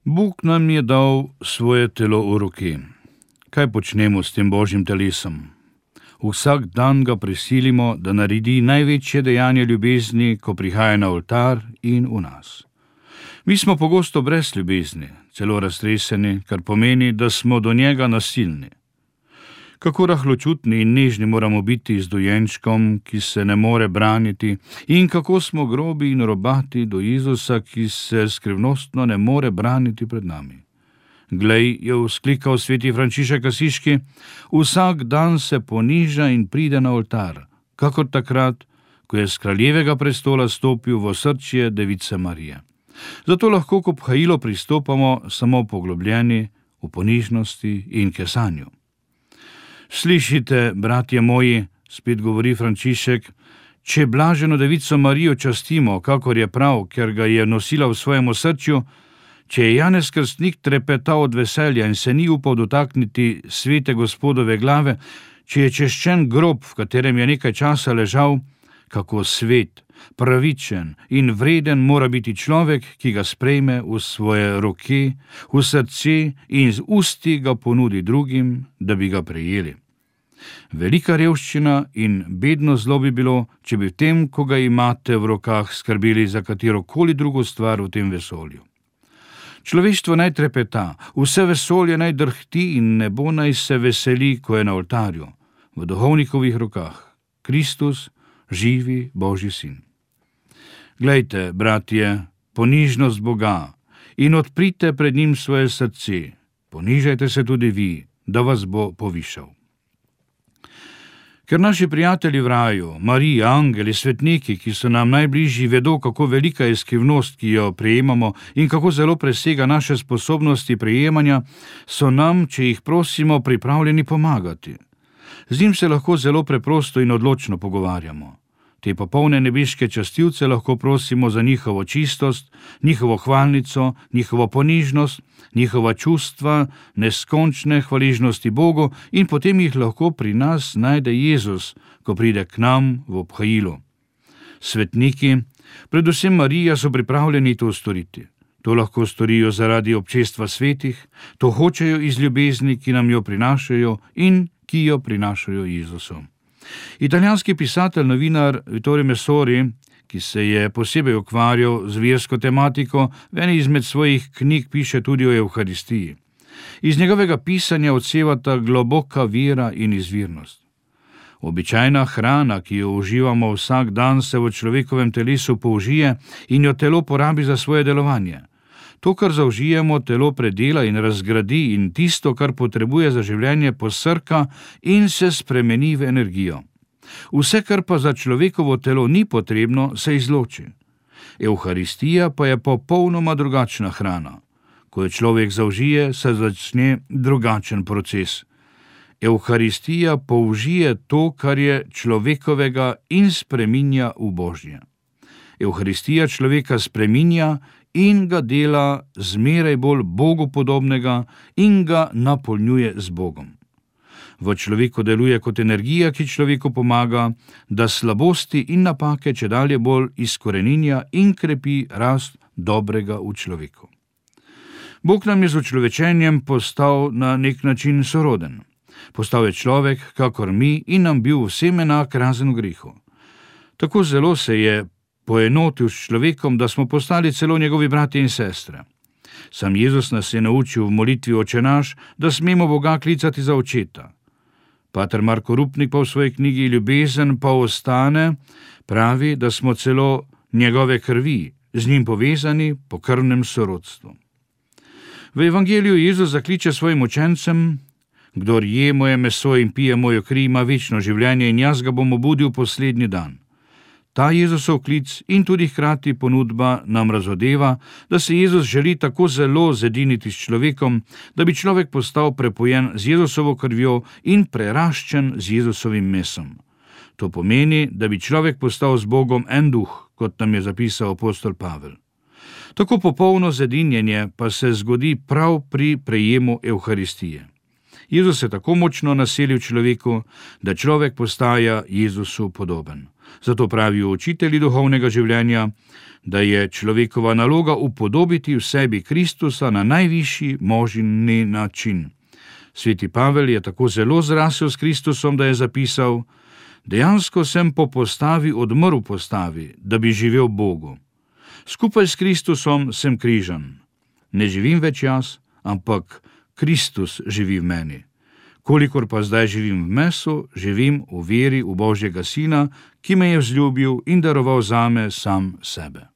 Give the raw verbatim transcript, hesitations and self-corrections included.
Bog nam je dal svoje telo v roke. Kaj počnemo s tem Božjim telesom? Vsak dan ga prisilimo, da naredi največje dejanje ljubezni, ko prihaja na oltar in v nas. Mi smo pogosto brez ljubezni, celo raztreseni, kar pomeni, da smo do njega nasilni. Kako rahločutni in nežni moramo biti z dojenčkom, ki se ne more braniti, in kako smo grobi in robati do Jezusa, ki se skrivnostno ne more braniti pred nami. Glej, je vzklikal sveti Frančišek Asiški, vsak dan se poniža in pride na oltar, kakor takrat, ko je s kraljevega prestola stopil v osrčje Device Marije. Zato lahko k obhajilu pristopamo samo poglobljeni v ponižnosti in kesanju. Slišite, bratje moji, spet govori Frančišek, če blaženo Devico Marijo častimo, kakor je prav, ker ga je nosila v svojem osrčju, če je Janez Krstnik trepetal od veselja in se ni upal dotakniti svete Gospodove glave, če je češčen grob, v katerem je nekaj časa ležal, kako svet, pravičen in vreden mora biti človek, ki ga sprejme v svoje roke, v srce in z usti ga ponudi drugim, da bi ga prejeli. Velika revščina in bedno zlo bi bilo, če bi v tem, ko ga imate v rokah, skrbeli za katerokoli drugo stvar v tem vesolju. Človeštvo naj trepeta, vse vesolje naj drhti in nebo naj se veseli, ko je na oltarju, v duhovnikovih rokah, Kristus, živi Božji sin. Glejte, bratje, ponižnost Boga in odprite pred njim svoje srce, ponižajte se tudi vi, da vas bo povišal. Ker naši prijatelji v raju, Marija, angeli, svetniki, ki so nam najbližji, vedo, kako velika je skrivnost, ki jo prejemamo in kako zelo presega naše sposobnosti prejemanja, so nam, če jih prosimo, pripravljeni pomagati. Z njim se lahko zelo preprosto in odločno pogovarjamo. Te popolne nebeške častilce lahko prosimo za njihovo čistost, njihovo hvalnico, njihovo ponižnost, njihova čustva, neskončne hvaležnosti Bogu in potem jih lahko pri nas najde Jezus, ko pride k nam v obhajilu. Svetniki, predvsem Marija, so pripravljeni to storiti. To lahko storijo zaradi občestva svetih, to hočejo iz ljubezni, ki nam jo prinašajo in ki jo prinašajo Jezusu. Italijanski pisatelj, novinar Vittorio Messori, ki se je posebej ukvarjal z versko tematiko, v eni izmed svojih knjig piše tudi o Evharistiji. Iz njegovega pisanja odsevata globoka vera in izvirnost. Običajna hrana, ki jo uživamo vsak dan, se v človekovem telesu použije in jo telo porabi za svoje delovanje. To, kar zaužijemo, telo predela in razgradi in tisto, kar potrebuje za življenje, posrka in se spremeni v energijo. Vse, kar pa za človekovo telo ni potrebno, se izloči. Evharistija pa je popolnoma drugačna hrana. Ko jo človek zaužije, se začne drugačen proces. Evharistija použije to, kar je človekovega in spreminja v Božje. Evharistija človeka spreminja in ga dela zmeraj bolj Bogu podobnega in ga napolnjuje z Bogom. V človeku deluje kot energija, ki človeku pomaga, da slabosti in napake čedalje bolj izkoreninja in krepi rast dobrega v človeku. Bog nam je z učlovečenjem postal na nek način soroden. Postal je človek, kakor mi, in nam bil vsem enak, razen v grehu. Tako zelo se je poenotil s človekom, da smo postali celo njegovi bratje in sestre. Sam Jezus nas je naučil v molitvi Oče naš, da smemo Boga klicati za očeta. Pater Marko Rupnik pa v svoji knjigi Ljubezen pa ostane pravi, da smo celo njegove krvi, z njim povezani po krvnem sorodstvu. V evangeliju Jezus zakliče svojim učencem: kdor je moje meso in pije mojo kri, ima večno življenje in jaz ga bom obudil poslednji dan. Ta Jezusov klic in tudi hkrati ponudba nam razodeva, da se Jezus želi tako zelo zediniti s človekom, da bi človek postal prepojen z Jezusovo krvjo in preraščen z Jezusovim mesom. To pomeni, da bi človek postal z Bogom en duh, kot nam je zapisal apostol Pavel. Tako popolno zedinjenje pa se zgodi prav pri prejemu Evharistije. Jezus se tako močno naseli v človeku, da človek postaja Jezusu podoben. Zato pravijo učitelji duhovnega življenja, da je človekova naloga upodobiti v sebi Kristusa na najvišji možni način. Sveti Pavel je tako zelo zrasel s Kristusom, da je zapisal: dejansko sem po postavi odmrl postavi, da bi živel Bogu. Skupaj s Kristusom sem križan. Ne živim več jaz, ampak Kristus živi v meni. Kolikor pa zdaj živim v mesu, živim v veri v Božjega Sina, ki me je vzljubil in daroval zame sam sebe.